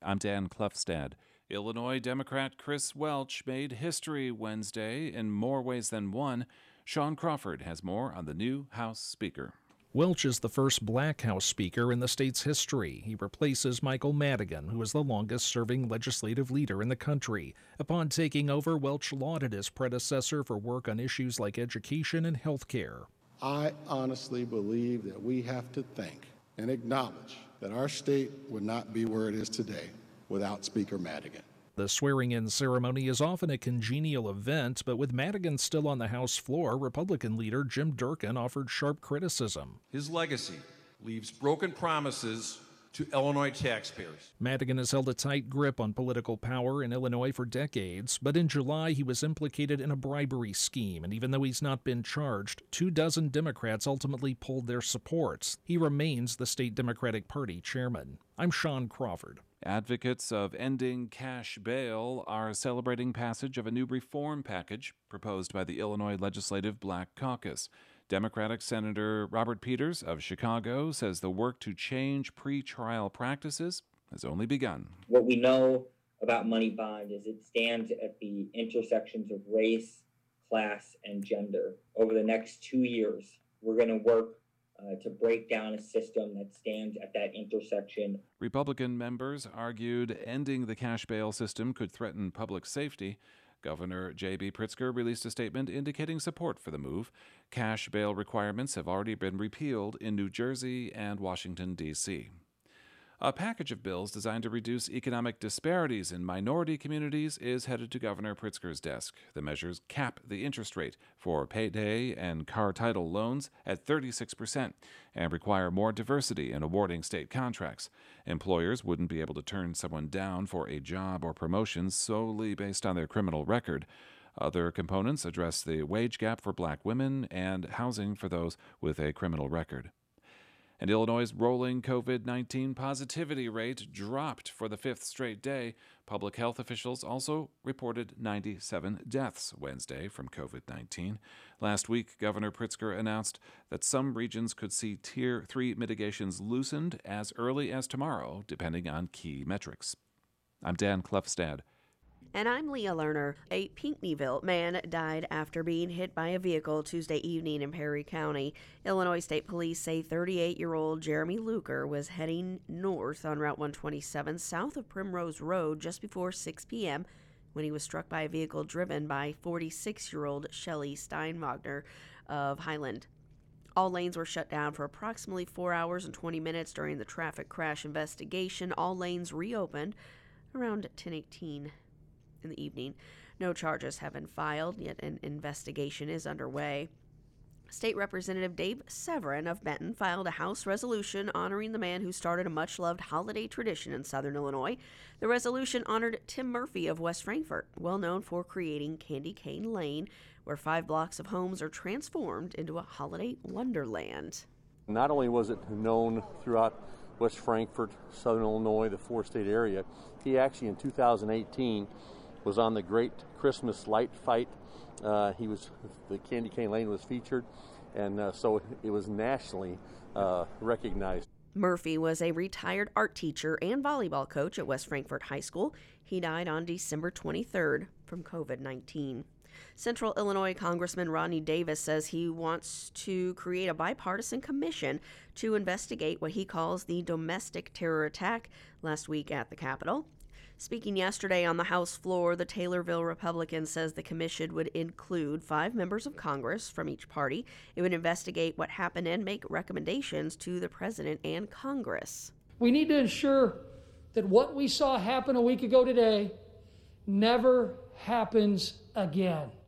I'm Dan Klefstad. Illinois Democrat Chris Welch made history Wednesday in more ways than one. Sean Crawford has more on the new House Speaker. Welch is the first black House Speaker in the state's history. He replaces Michael Madigan, who is the longest-serving legislative leader in the country. Upon taking over, Welch lauded his predecessor for work on issues like education and health care. I honestly believe that we have to thank and acknowledge that our state would not be where it is today without Speaker Madigan. The swearing-in ceremony is often a congenial event, but with Madigan still on the House floor, Republican leader Jim Durkin offered sharp criticism. His legacy leaves broken promises to Illinois taxpayers. Madigan has held a tight grip on political power in Illinois for decades, but in July he was implicated in a bribery scheme, and even though he's not been charged, 24 Democrats ultimately pulled their support. He remains the state Democratic Party chairman. I'm Sean Crawford. Advocates of ending cash bail are celebrating passage of a new reform package proposed by the Illinois Legislative Black Caucus. Democratic Senator Robert Peters of Chicago says the work to change pretrial practices has only begun. What we know about money bond is it stands at the intersections of race, class, and gender. Over the next 2 years, we're going to work to break down a system that stands at that intersection. Republican members argued ending the cash bail system could threaten public safety. Governor J.B. Pritzker released a statement indicating support for the move. Cash bail requirements have already been repealed in New Jersey and Washington, D.C. A package of bills designed to reduce economic disparities in minority communities is headed to Governor Pritzker's desk. The measures cap the interest rate for payday and car title loans at 36% and require more diversity in awarding state contracts. Employers wouldn't be able to turn someone down for a job or promotion solely based on their criminal record. Other components address the wage gap for black women and housing for those with a criminal record. And Illinois' rolling COVID-19 positivity rate dropped for the fifth straight day. Public health officials also reported 97 deaths Wednesday from COVID-19. Last week, Governor Pritzker announced that some regions could see Tier 3 mitigations loosened as early as tomorrow, depending on key metrics. I'm Dan Klefstad. And I'm Leah Lerner. A Pinckneyville man died after being hit by a vehicle Tuesday evening in Perry County. Illinois State Police say 38-year-old Jeremy Luker was heading north on Route 127 south of Primrose Road just before 6 p.m. when he was struck by a vehicle driven by 46-year-old Shelley Steinwagner of Highland. All lanes were shut down for approximately 4 hours and 20 minutes during the traffic crash investigation. All lanes reopened around 10:18 in the evening. No charges have been filed, yet an investigation is underway. State Representative Dave Severin of Benton filed a House resolution honoring the man who started a much-loved holiday tradition in Southern Illinois. The resolution honored Tim Murphy of West Frankfort, well known for creating Candy Cane Lane, where 5 blocks of homes are transformed into a holiday wonderland. Not only was it known throughout West Frankfort, Southern Illinois, the 4-state area, he actually in 2018 was on the Great Christmas Light Fight. The Candy Cane Lane was featured, and so it was nationally recognized. Murphy was a retired art teacher and volleyball coach at West Frankfort High School. He died on December 23rd from COVID-19. Central Illinois Congressman Rodney Davis says he wants to create a bipartisan commission to investigate what he calls the domestic terror attack last week at the Capitol. Speaking yesterday on the House floor, the Taylorville Republican says the commission would include 5 members of Congress from each party. It would investigate what happened and make recommendations to the president and Congress. We need to ensure that what we saw happen a week ago today never happens again.